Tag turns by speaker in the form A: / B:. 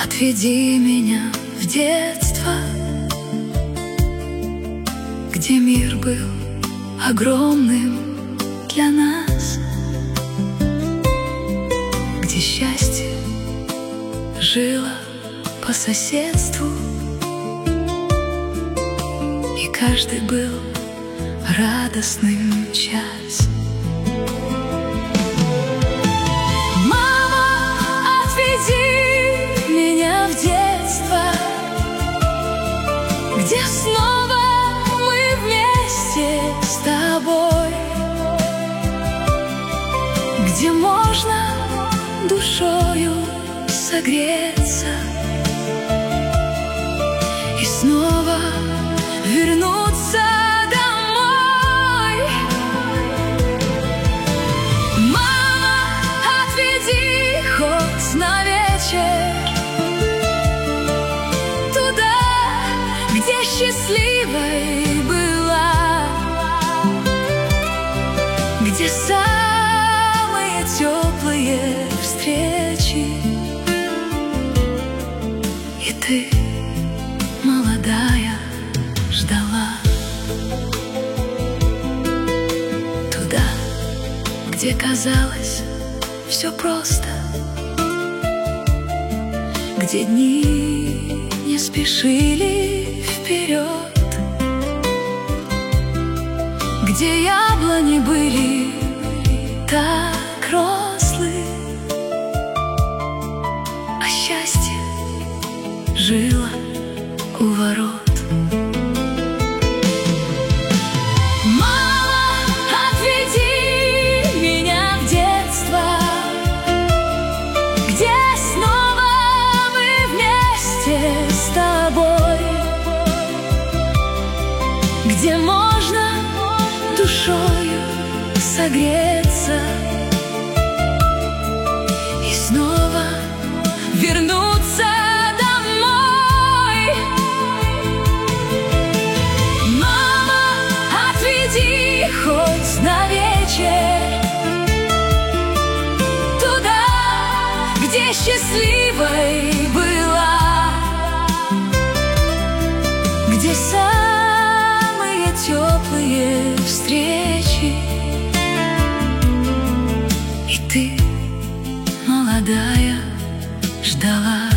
A: Отведи меня в детство, где мир был огромным для нас, где счастье жило по соседству, и каждый был радостным час. Где снова мы вместе с тобой, где можно душою согреться и снова вернуться домой. Мама, отведи хоть на вечер где счастливой была, где самые теплые встречи, и ты, молодая, ждала. Туда, где казалось все просто, где дни не спешили вперед, где яблони были так рослы, а счастье жило у ворот. Мама, отведи меня в детство, где снова мы вместе с тобой, где можно душою согреться и снова вернуться домой. Мама, отведи хоть на вечер туда, где счастливой была, где теплые встречи, и ты, молодая, ждала.